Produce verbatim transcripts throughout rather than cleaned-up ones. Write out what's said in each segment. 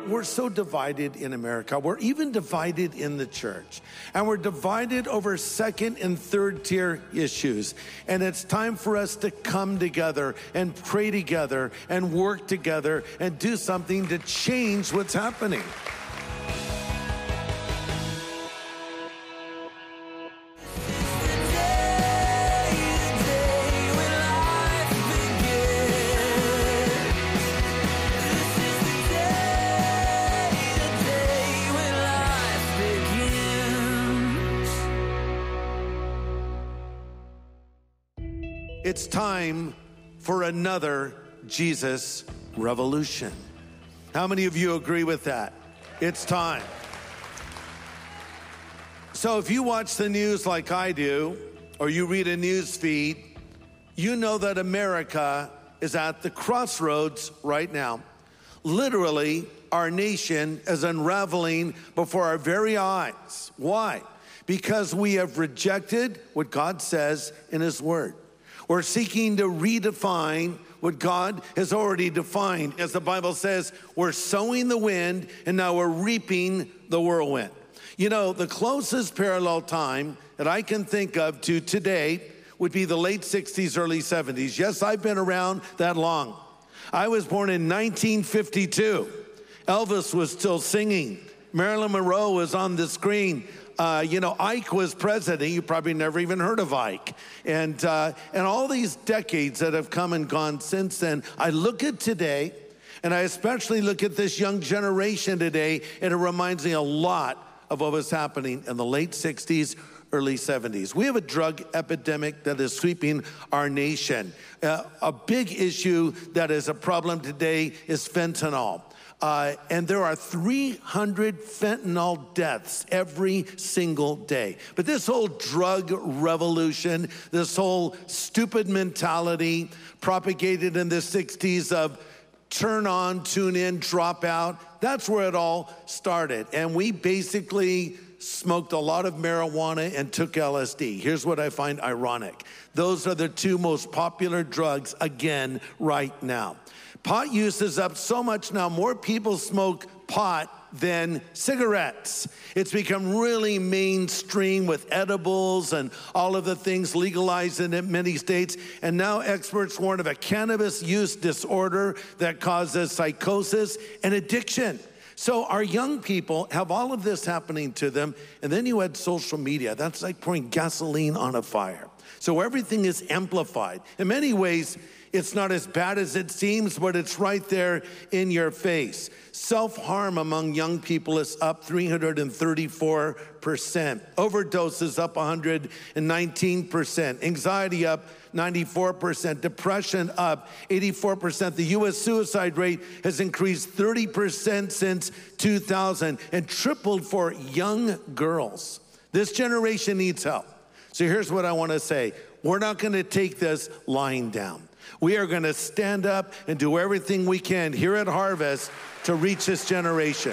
we're so divided in America. We're even divided in the church. And we're divided over second and third tier issues. And it's time for us to come together and pray together and work together and do something to change what's happening. It's time for another Jesus revolution. How many of you agree with that? It's time. So if you watch the news like I do, or you read a news feed, you know that America is at the crossroads right now. Literally, our nation is unraveling before our very eyes. Why? Because we have rejected what God says in His Word. We're seeking to redefine what God has already defined. As the Bible says, we're sowing the wind and now we're reaping the whirlwind. You know, the closest parallel time that I can think of to today would be the late sixties, early seventies. Yes, I've been around that long. I was born in nineteen fifty-two. Elvis was still singing. Marilyn Monroe was on the screen. Uh, you know, Ike was president. You probably never even heard of Ike. And, uh, and all these decades that have come and gone since then, I look at today, and I especially look at this young generation today, and it reminds me a lot of what was happening in the late sixties, early seventies. We have a drug epidemic that is sweeping our nation. Uh, a big issue that is a problem today is fentanyl. Uh, and there are three hundred fentanyl deaths every single day. But this whole drug revolution, this whole stupid mentality propagated in the sixties of turn on, tune in, drop out, that's where it all started. And we basically smoked a lot of marijuana and took L S D. Here's what I find ironic. Those are the two most popular drugs again right now. Pot use is up so much now, more people smoke pot than cigarettes. It's become really mainstream with edibles and all of the things legalized in many states. And now experts warn of a cannabis use disorder that causes psychosis and addiction. So our young people have all of this happening to them. And then you add social media. That's like pouring gasoline on a fire. So everything is amplified. In many ways, it's not as bad as it seems, but it's right there in your face. Self-harm among young people is up three hundred thirty-four percent. Overdoses up one hundred nineteen percent. Anxiety up ninety-four percent. Depression up eighty-four percent. The U S suicide rate has increased thirty percent since two thousand and tripled for young girls. This generation needs help. So here's what I want to say. We're not going to take this lying down. We are going to stand up and do everything we can here at Harvest to reach this generation.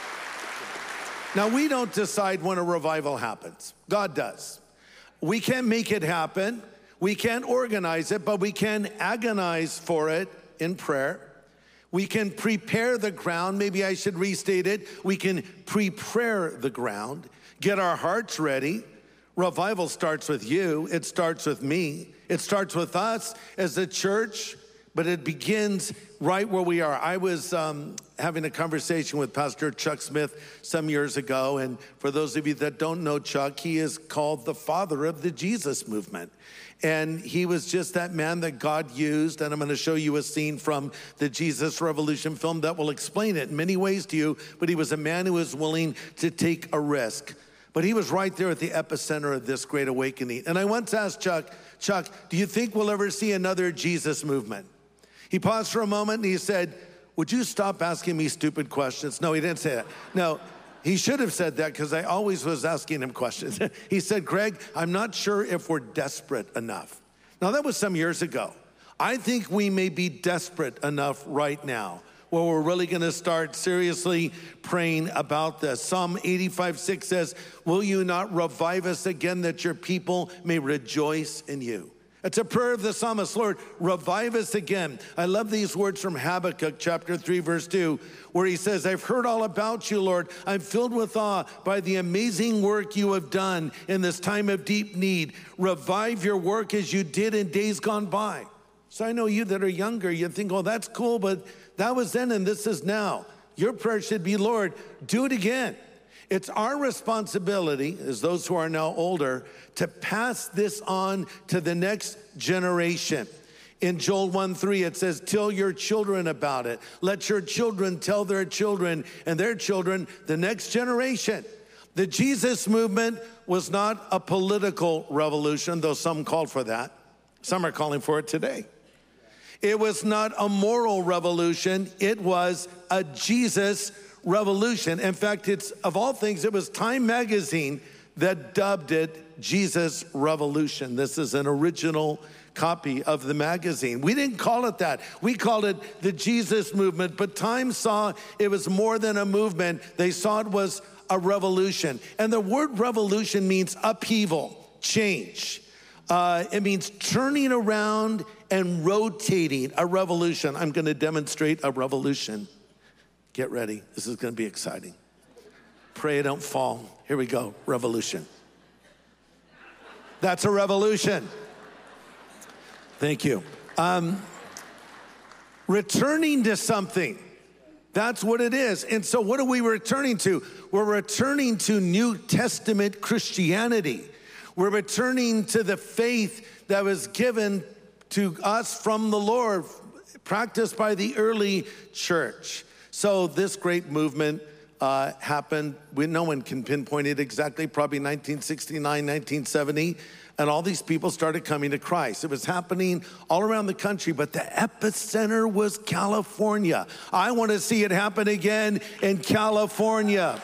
Now, we don't decide when a revival happens. God does. We can't make it happen. We can't organize it, but we can agonize for it in prayer. We can prepare the ground. Maybe I should restate it. We can prepare the ground, get our hearts ready. Revival starts with you. It starts with me. It starts with us as a church, but it begins right where we are. I was um, having a conversation with Pastor Chuck Smith some years ago, and for those of you that don't know Chuck, he is called the father of the Jesus movement. And he was just that man that God used, and I'm going to show you a scene from the Jesus Revolution film that will explain it in many ways to you, but he was a man who was willing to take a risk. But he was right there at the epicenter of this great awakening. And I once asked Chuck, Chuck, do you think we'll ever see another Jesus movement? He paused for a moment and he said, would you stop asking me stupid questions? No, he didn't say that. No, he should have said that because I always was asking him questions. He said, Greg, I'm not sure if we're desperate enough. Now, that was some years ago. I think we may be desperate enough right now where we're really going to start seriously praying about this. Psalm eighty-five six says, will you not revive us again that your people may rejoice in you? It's a prayer of the psalmist. Lord, revive us again. I love these words from Habakkuk chapter three, verse two, where he says, I've heard all about you, Lord. I'm filled with awe by the amazing work you have done in this time of deep need. Revive your work as you did in days gone by. So I know you that are younger, you think, oh, that's cool, but that was then and this is now. Your prayer should be, Lord, do it again. It's our responsibility, as those who are now older, to pass this on to the next generation. In Joel one three, it says, tell your children about it. Let your children tell their children and their children, the next generation. The Jesus movement was not a political revolution, though some called for that. Some are calling for it today. It was not a moral revolution. It was a Jesus revolution. In fact, it's, of all things, it was Time magazine that dubbed it Jesus Revolution. This is an original copy of the magazine. We didn't call it that. We called it the Jesus movement, but Time saw it was more than a movement. They saw it was a revolution. And the word revolution means upheaval, change. Uh, it means turning around and rotating, a revolution. I'm going to demonstrate a revolution. Get ready. This is going to be exciting. Pray I don't fall. Here we go. Revolution. That's a revolution. Thank you. Um, returning to something. That's what it is. And so what are we returning to? We're returning to New Testament Christianity. We're returning to the faith that was given to us from the Lord, practiced by the early church. So this great movement uh, happened, we, no one can pinpoint it exactly, probably nineteen sixty-nine, nineteen seventy, and all these people started coming to Christ. It was happening all around the country, but the epicenter was California. I want to see it happen again in California.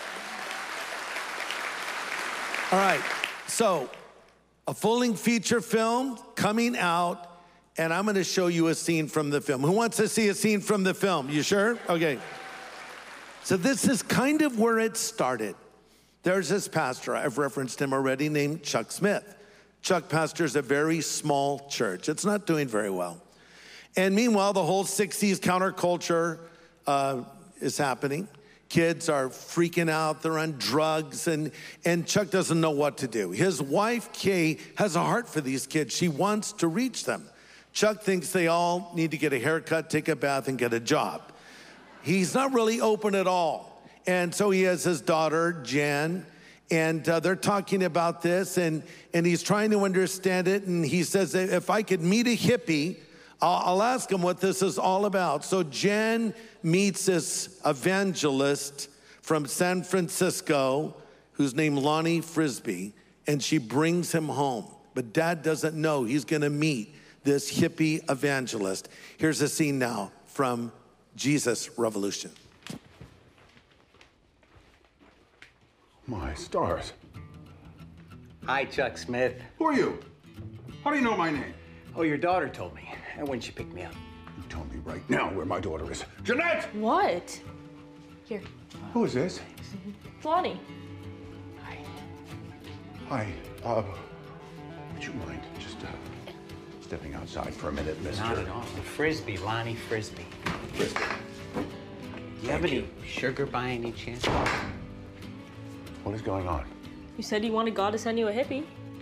All right, so a full-length feature film coming out, and I'm going to show you a scene from the film. Who wants to see a scene from the film? You sure? Okay. So this is kind of where it started. There's this pastor, I've referenced him already, named Chuck Smith. Chuck pastors a very small church. It's not doing very well. And meanwhile, the whole sixties counterculture uh, is happening. Kids are freaking out, they're on drugs, and, and Chuck doesn't know what to do. His wife, Kay, has a heart for these kids. She wants to reach them. Chuck thinks they all need to get a haircut, take a bath, and get a job. He's not really open at all. And so he has his daughter, Jan, and uh, they're talking about this, and, and he's trying to understand it, and he says, if I could meet a hippie, I'll, I'll ask him what this is all about. So Jan meets this evangelist from San Francisco who's named Lonnie Frisbee, and she brings him home. But Dad doesn't know he's gonna meet this hippie evangelist. Here's a scene now from Jesus Revolution. My stars. Hi, Chuck Smith. Who are you? How do you know my name? Oh, your daughter told me, and when she picked me up. You tell me right now where my daughter is. Jeanette! What? Here. Who is this? Lonnie. Hi. Hi. Uh, would you mind just uh, stepping outside for a minute, mister? Not at all. Frisbee, Lonnie Frisbee. Frisbee. Do you have any sugar by any chance? What is going on? You said you wanted God to send you a hippie.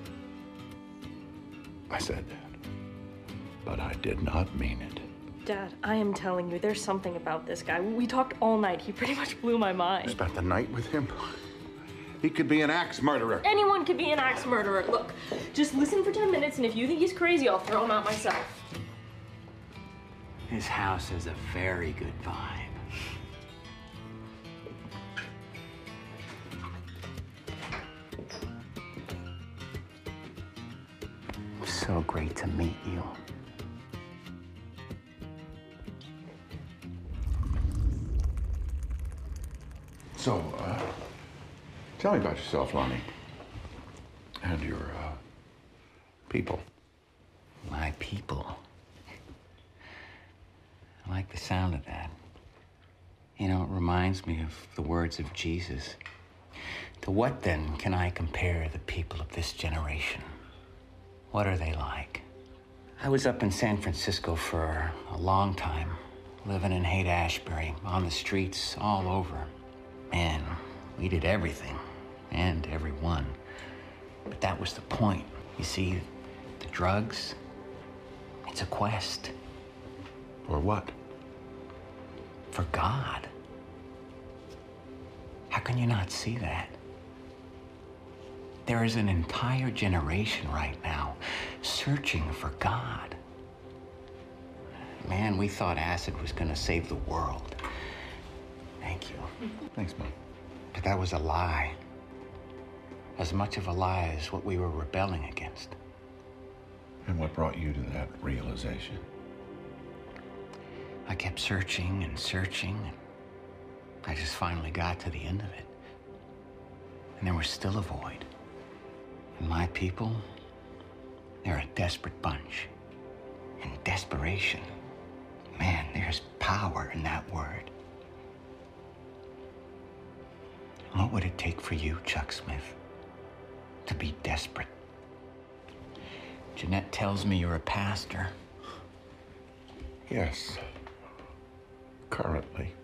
I said that, but I did not mean it. Dad, I am telling you, there's something about this guy. We talked all night. He pretty much blew my mind. You spent the night with him? He could be an axe murderer. Anyone could be an axe murderer. Look, just listen for ten minutes, and if you think he's crazy, I'll throw him out myself. This house has a very good vibe. So great to meet you. So, uh, tell me about yourself, Lonnie. And your, uh, people. My people. I like the sound of that. You know, it reminds me of the words of Jesus. To what then can I compare the people of this generation? What are they like? I was up in San Francisco for a long time, living in Haight-Ashbury, on the streets, all over. Man, we did everything, and everyone. But that was the point. You see, the drugs, it's a quest. For what? For God. How can you not see that? There is an entire generation right now searching for God. Man, we thought acid was gonna save the world. Thank you. Thanks, Mom. But that was a lie. As much of a lie as what we were rebelling against. And what brought you to that realization? I kept searching and searching, and I just finally got to the end of it. And there was still a void. And my people, they're a desperate bunch. And desperation, man, there's power in that word. What would it take for you, Chuck Smith, to be desperate? Jeanette tells me you're a pastor. Yes. Currently.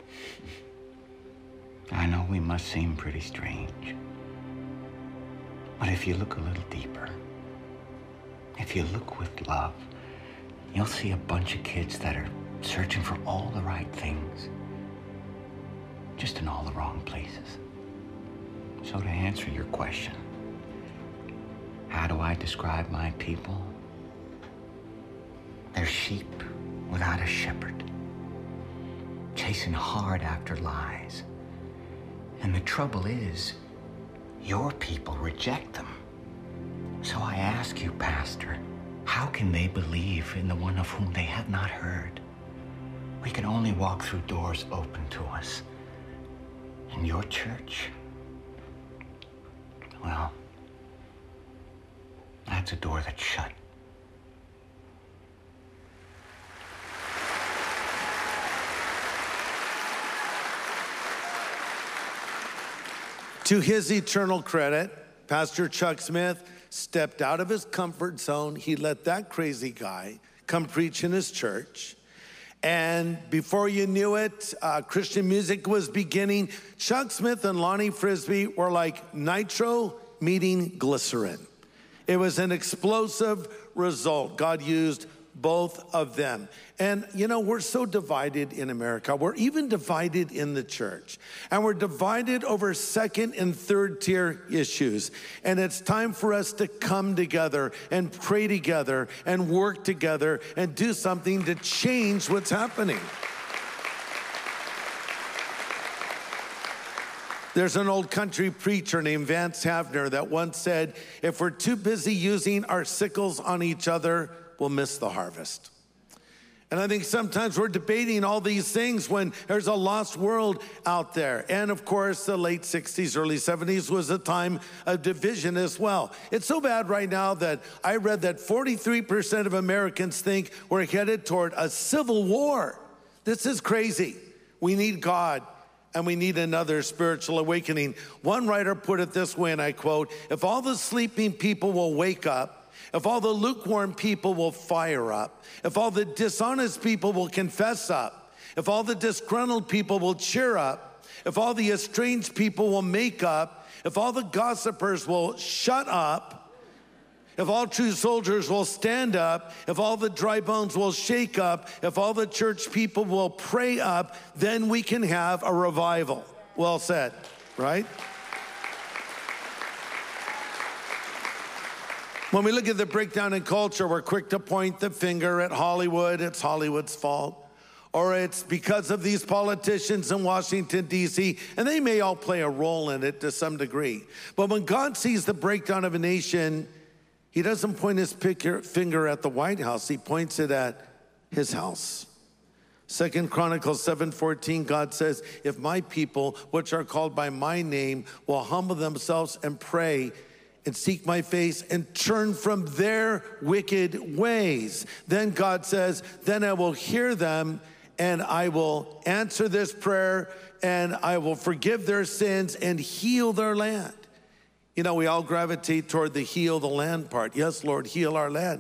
I know we must seem pretty strange. But if you look a little deeper, if you look with love, you'll see a bunch of kids that are searching for all the right things, just in all the wrong places. So to answer your question, how do I describe my people? They're sheep without a shepherd, chasing hard after lies. And the trouble is, your people reject them. So I ask you, Pastor, how can they believe in the one of whom they have not heard? We can only walk through doors open to us. And your church, well, that's a door that's shut. To his eternal credit, Pastor Chuck Smith stepped out of his comfort zone. He let that crazy guy come preach in his church. And before you knew it, uh, Christian music was beginning. Chuck Smith and Lonnie Frisbee were like nitro meeting glycerin. It was an explosive result. God used both of them. And, you know, we're so divided in America. We're even divided in the church. And we're divided over second and third tier issues. And it's time for us to come together and pray together and work together and do something to change what's happening. There's an old country preacher named Vance Havner that once said, if we're too busy using our sickles on each other, we'll miss the harvest. And I think sometimes we're debating all these things when there's a lost world out there. And of course, the late sixties, early seventies was a time of division as well. It's so bad right now that I read that forty-three percent of Americans think we're headed toward a civil war. This is crazy. We need God. And we need another spiritual awakening. One writer put it this way, and I quote, if all the sleeping people will wake up, if all the lukewarm people will fire up, if all the dishonest people will confess up, if all the disgruntled people will cheer up, if all the estranged people will make up, if all the gossipers will shut up, if all true soldiers will stand up, if all the dry bones will shake up, if all the church people will pray up, then we can have a revival. Well said, right? When we look at the breakdown in culture, we're quick to point the finger at Hollywood. It's Hollywood's fault. Or it's because of these politicians in Washington, D C, and they may all play a role in it to some degree. But when God sees the breakdown of a nation, he doesn't point his finger at the White House. He points it at his house. Second Chronicles seven fourteen, God says, if my people, which are called by my name, will humble themselves and pray and seek my face and turn from their wicked ways, then God says, then I will hear them and I will answer this prayer and I will forgive their sins and heal their land. You know, we all gravitate toward the heal the land part. Yes, Lord, heal our land.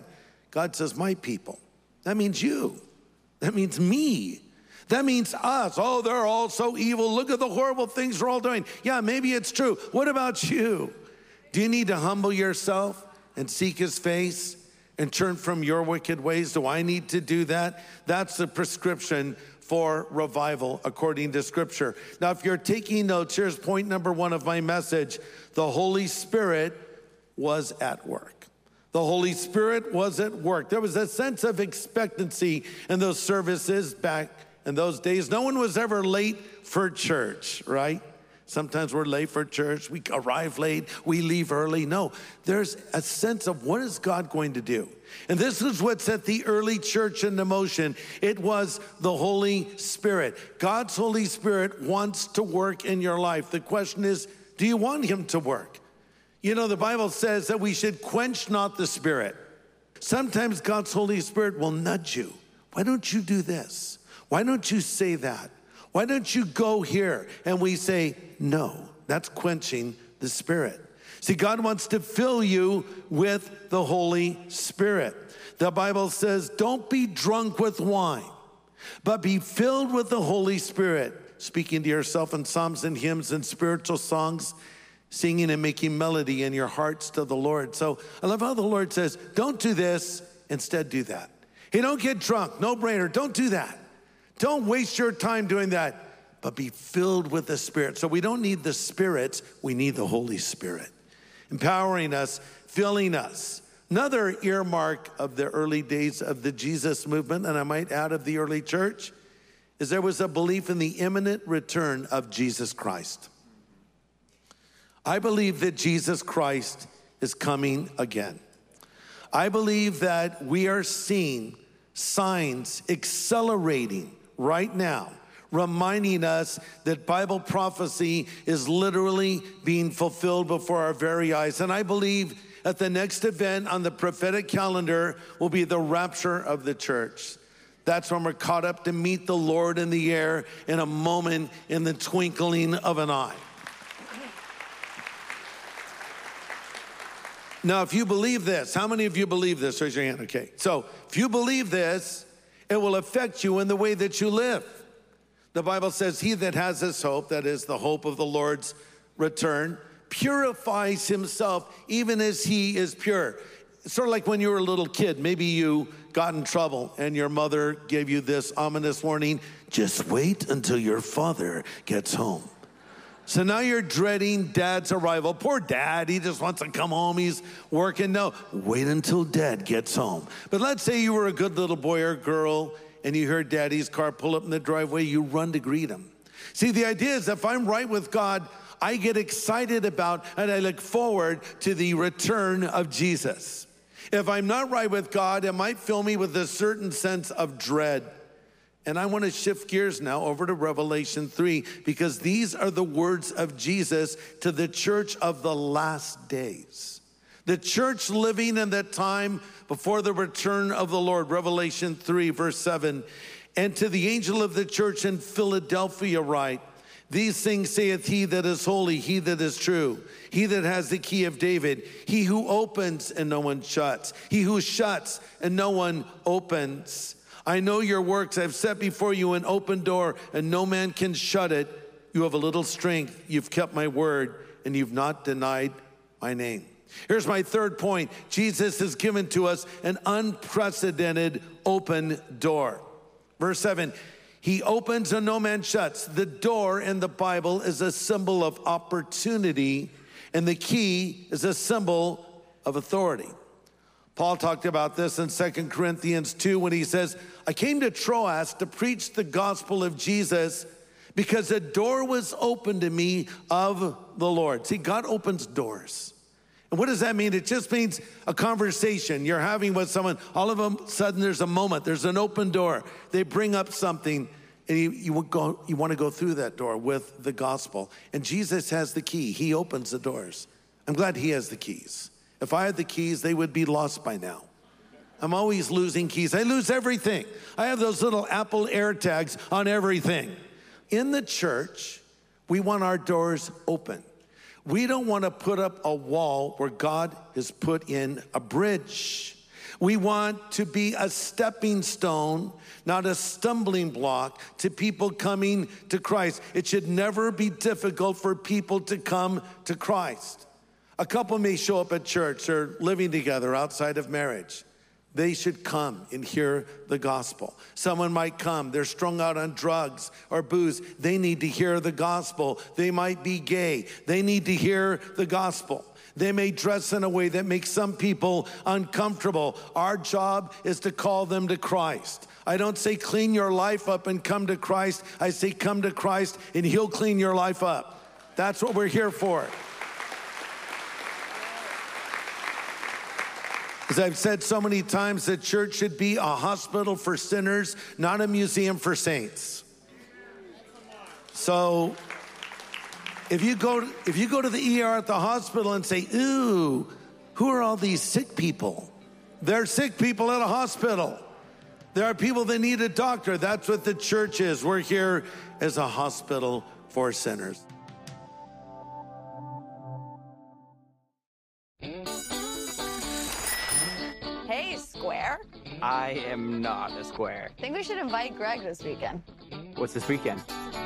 God says, my people. That means you. That means me. That means us. Oh, they're all so evil. Look at the horrible things they're all doing. Yeah, maybe it's true. What about you? Do you need to humble yourself and seek his face and turn from your wicked ways? Do I need to do that? That's the prescription for revival according to Scripture. Now, if you're taking notes, here's point number one of my message. The Holy Spirit was at work. The Holy Spirit was at work. There was a sense of expectancy in those services back in those days. No one was ever late for church, right? Sometimes we're late for church. We arrive late. We leave early. No, there's a sense of what is God going to do? And this is what set the early church into motion. It was the Holy Spirit. God's Holy Spirit wants to work in your life. The question is, do you want him to work? You know, the Bible says that we should quench not the Spirit. Sometimes God's Holy Spirit will nudge you. Why don't you do this? Why don't you say that? Why don't you go here? And we say, no, that's quenching the Spirit. See, God wants to fill you with the Holy Spirit. The Bible says, don't be drunk with wine, but be filled with the Holy Spirit, speaking to yourself in psalms and hymns and spiritual songs, singing and making melody in your hearts to the Lord. So I love how the Lord says, don't do this, instead do that. Hey, don't get drunk, no brainer, don't do that. Don't waste your time doing that, but be filled with the Spirit. So we don't need the spirits, we need the Holy Spirit, empowering us, filling us. Another earmark of the early days of the Jesus movement, and I might add of the early church, is there was a belief in the imminent return of Jesus Christ. I believe that Jesus Christ is coming again. I believe that we are seeing signs accelerating right now, reminding us that Bible prophecy is literally being fulfilled before our very eyes. And I believe that the next event on the prophetic calendar will be the rapture of the church. That's when we're caught up to meet the Lord in the air in a moment, in the twinkling of an eye. Now, if you believe this, how many of you believe this? Raise your hand. Okay. So if you believe this, it will affect you in the way that you live. The Bible says, he that has this hope, that is the hope of the Lord's return, purifies himself even as he is pure. It's sort of like when you were a little kid. Maybe you got in trouble and your mother gave you this ominous warning, just wait until your father gets home. So now you're dreading dad's arrival. Poor dad, he just wants to come home, he's working. No, wait until dad gets home. But let's say you were a good little boy or girl and you heard daddy's car pull up in the driveway, you run to greet him. See, the idea is if I'm right with God, I get excited about and I look forward to the return of Jesus. If I'm not right with God, it might fill me with a certain sense of dread. And I want to shift gears now over to Revelation three, because these are the words of Jesus to the church of the last days. The church living in that time before the return of the Lord. Revelation three, verse seven. And to the angel of the church in Philadelphia write, these things saith he that is holy, he that is true, he that has the key of David, he who opens and no one shuts, he who shuts and no one opens. I know your works. I've set before you an open door, and no man can shut it. You have a little strength. You've kept my word, and you've not denied my name. Here's my third point. Jesus has given to us an unprecedented open door. Verse seven, he opens and no man shuts. The door in the Bible is a symbol of opportunity, and the key is a symbol of authority. Paul talked about this in Second Corinthians two when he says, I came to Troas to preach the gospel of Jesus because a door was opened to me of the Lord. See, God opens doors. And what does that mean? It just means a conversation you're having with someone. All of a sudden, there's a moment. There's an open door. They bring up something, and you, you, go, you want to go through that door with the gospel. And Jesus has the key. He opens the doors. I'm glad he has the keys. If I had the keys, they would be lost by now. I'm always losing keys. I lose everything. I have those little Apple AirTags on everything. In the church, we want our doors open. We don't want to put up a wall where God has put in a bridge. We want to be a stepping stone, not a stumbling block to people coming to Christ. It should never be difficult for people to come to Christ. A couple may show up at church, they're living together outside of marriage. They should come and hear the gospel. Someone might come, they're strung out on drugs or booze. They need to hear the gospel. They might be gay. They need to hear the gospel. They may dress in a way that makes some people uncomfortable. Our job is to call them to Christ. I don't say clean your life up and come to Christ. I say come to Christ and he'll clean your life up. That's what we're here for. As I've said so many times, the church should be a hospital for sinners, not a museum for saints. So if you go if you go to the E R at the hospital and say, ooh, who are all these sick people? They're sick people at a hospital. There are people that need a doctor. That's what the church is. We're here as a hospital for sinners. Hey, Square. I am not a square. Think we should invite Greg this weekend. What's this weekend?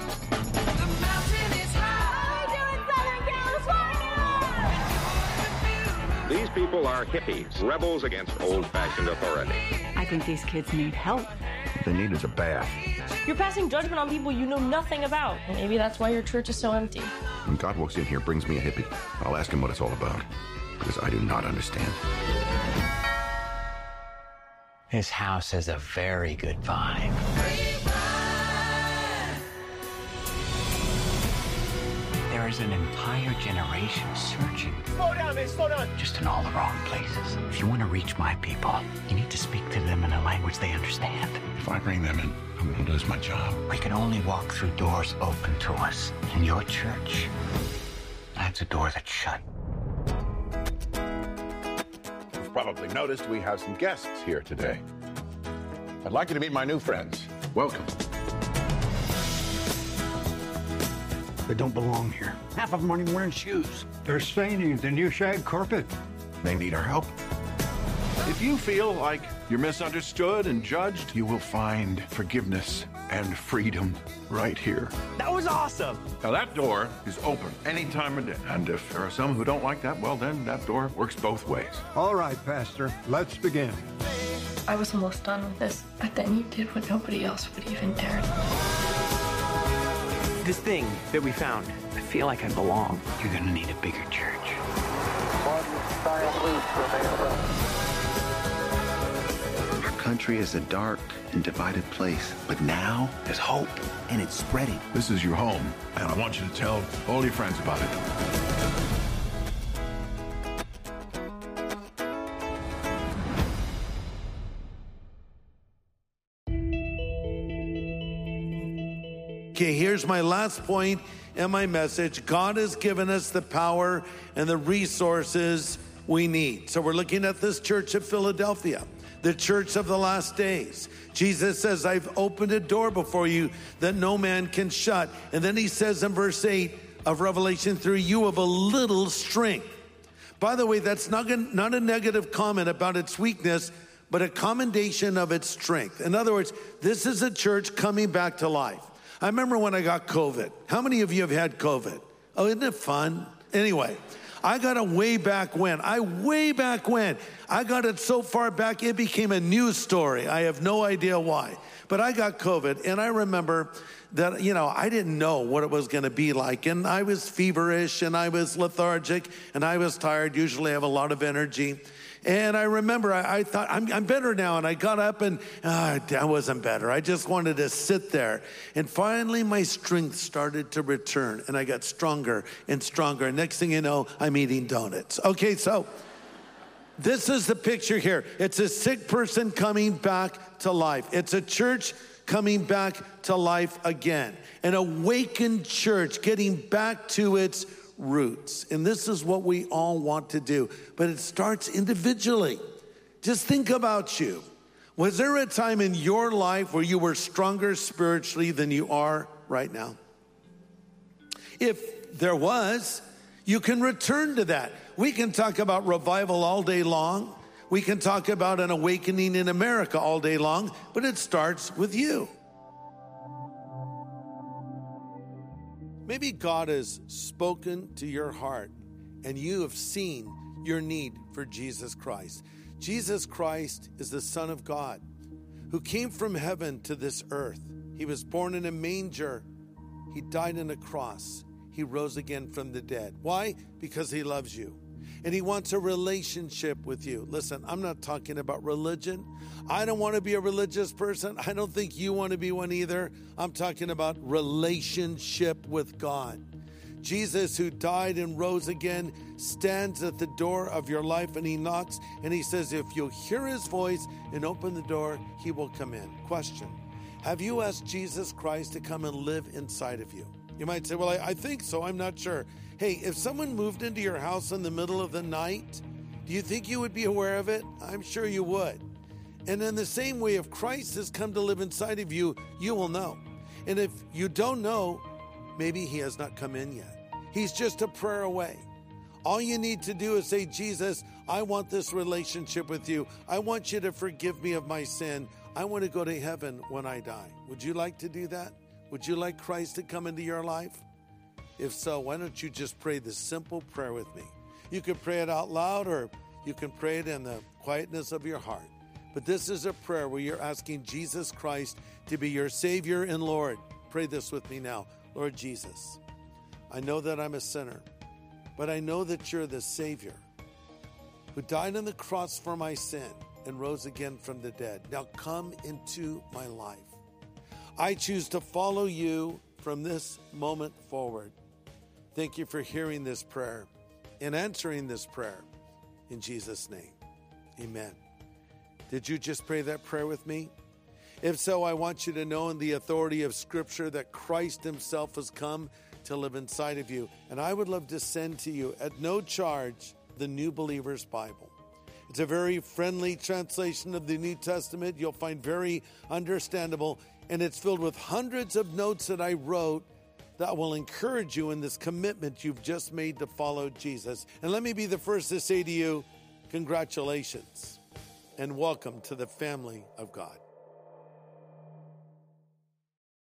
These people are hippies, rebels against old-fashioned authority. I think these kids need help. What they need is a bath. You're passing judgment on people you know nothing about. And maybe that's why your church is so empty. When God walks in here, brings me a hippie, I'll ask him what it's all about, because I do not understand. This house has a very good vibe. There is an entire generation searching. Slow down, man, slow down. Just in all the wrong places. If you want to reach my people, you need to speak to them in a language they understand. If I bring them in, I'm going to lose my job. We can only walk through doors open to us. In your church, that's a door that's shut. You've probably noticed we have some guests here today. I'd like you to meet my new friends. Welcome. They don't belong here. Half of them aren't even wearing shoes. They're staining the new shag carpet. They need our help. If you feel like you're misunderstood and judged, you will find forgiveness and freedom right here. That was awesome. Now that door is open any time of day. And if there are some who don't like that, well then that door works both ways. All right, Pastor, let's begin. I was almost done with this, but then you did what nobody else would even dare. This thing that we found, I feel like I belong. You're gonna need a bigger church. Our country is a dark and divided place, but now there's hope, and it's spreading. This is your home, and I want you to tell all your friends about it. Okay, here's my last point in my message. God has given us the power and the resources we need. So we're looking at this church of Philadelphia, the church of the last days. Jesus says, I've opened a door before you that no man can shut. And then he says in verse eight of Revelation three, you have a little strength. By the way, that's not, not a negative comment about its weakness, but a commendation of its strength. In other words, this is a church coming back to life. I remember when I got COVID. How many of you have had COVID? Oh, isn't it fun? Anyway, I got it way back when. I way back when. I got it so far back, it became a news story. I have no idea why. But I got COVID, and I remember that, you know, I didn't know what it was going to be like. And I was feverish, and I was lethargic, and I was tired. Usually I have a lot of energy. And I remember I, I thought, I'm, I'm better now. And I got up and uh, I wasn't better. I just wanted to sit there. And finally, my strength started to return. And I got stronger and stronger. And next thing you know, I'm eating donuts. Okay, so this is the picture here. It's a sick person coming back to life. It's a church coming back to life again. An awakened church getting back to its roots. And this is what we all want to do, but it starts individually. Just think about you. Was there a time in your life where you were stronger spiritually than you are right now? If there was, you can return to that. We can talk about revival all day long. We can talk about an awakening in America all day long, but it starts with you. Maybe God has spoken to your heart and you have seen your need for Jesus Christ. Jesus Christ is the Son of God who came from heaven to this earth. He was born in a manger. He died on a cross. He rose again from the dead. Why? Because he loves you. And he wants a relationship with you. Listen, I'm not talking about religion. I don't want to be a religious person. I don't think you want to be one either. I'm talking about relationship with God. Jesus, who died and rose again, stands at the door of your life and he knocks and he says, if you'll hear his voice and open the door, he will come in. Question: have you asked Jesus Christ to come and live inside of you? You might say, well, I, I think so. I'm not sure. Hey, if someone moved into your house in the middle of the night, do you think you would be aware of it? I'm sure you would. And in the same way, if Christ has come to live inside of you, you will know. And if you don't know, maybe he has not come in yet. He's just a prayer away. All you need to do is say, Jesus, I want this relationship with you. I want you to forgive me of my sin. I want to go to heaven when I die. Would you like to do that? Would you like Christ to come into your life? If so, why don't you just pray this simple prayer with me? You can pray it out loud or you can pray it in the quietness of your heart. But this is a prayer where you're asking Jesus Christ to be your Savior and Lord. Pray this with me now. Lord Jesus, I know that I'm a sinner, but I know that you're the Savior who died on the cross for my sin and rose again from the dead. Now come into my life. I choose to follow you from this moment forward. Thank you for hearing this prayer and answering this prayer in Jesus' name. Amen. Did you just pray that prayer with me? If so, I want you to know in the authority of Scripture that Christ himself has come to live inside of you. And I would love to send to you at no charge the New Believer's Bible. It's a very friendly translation of the New Testament. You'll find very understandable. And it's filled with hundreds of notes that I wrote that will encourage you in this commitment you've just made to follow Jesus. And let me be the first to say to you, congratulations and welcome to the family of God.